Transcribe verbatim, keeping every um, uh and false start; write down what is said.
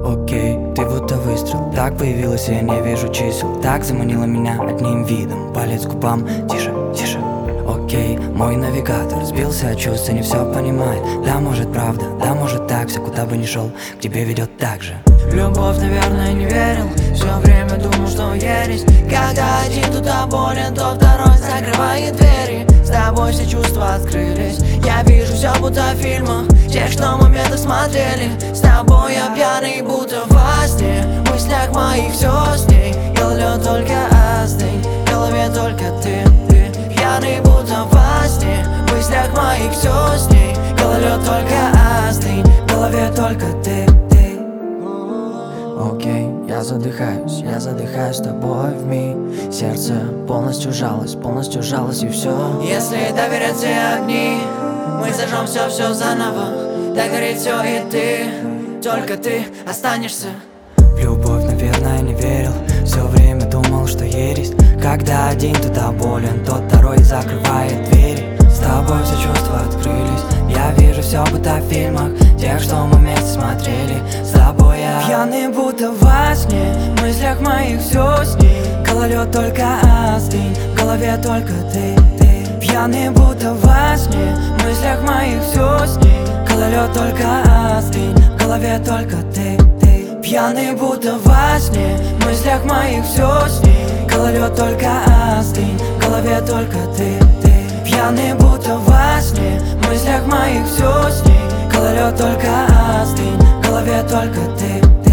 Окей, ты будто выстрел. Так появилась, я не вижу чисел. Так заманила меня одним видом. Палец к губам, тише, тише. Окей, мой навигатор сбился от чувств и не все понимает. Да, может правда, да, может так. Все, куда бы ни шел, к тебе ведет так же. В любовь, наверное, не верил. Все время думал, что ересь. Когда один туда болен, то второй закрывает двери. С тобой все чувства открылись. Я вижу все будто в фильмах, тех, что моменты смотрели. С тобой я пьяный, будто во сне. В мыслях моих все с ней. Говорю только остынь, в голове только ты, ты. Пьяный, будто во сне. В мыслях моих все с ней. Говорю только остынь, в голове только ты, ты. Окей, я задыхаюсь, я задыхаюсь с тобой в миг. Сердце полностью жалось, полностью жалось и все. Если доверять все огни, мы зажжем все, все заново. Так горит все и ты, только ты останешься. В любовь, наверное, не верил. Все время думал, что ересь. Когда один туда болен, тот второй закрывает двери. С тобой все чувства открылись. Я вижу все будто в фильмах, тех, что мы вместе смотрели. С тобой я пьяный, будто во сне. В мыслях моих все с ней. Гололед только остынь, в голове только ты, ты. Пьяный, будто во сне. В мыслях моих все с ней. Гололед только остынь, в голове только ты, ты. Пьяный, будто во сне. В мыслях моих все с ней. Гололед только остынь, в голове только ты, ты. Пьяный, будто во сне. В мыслях моих все с ней. Гололед только остынь, в голове только ты, ты.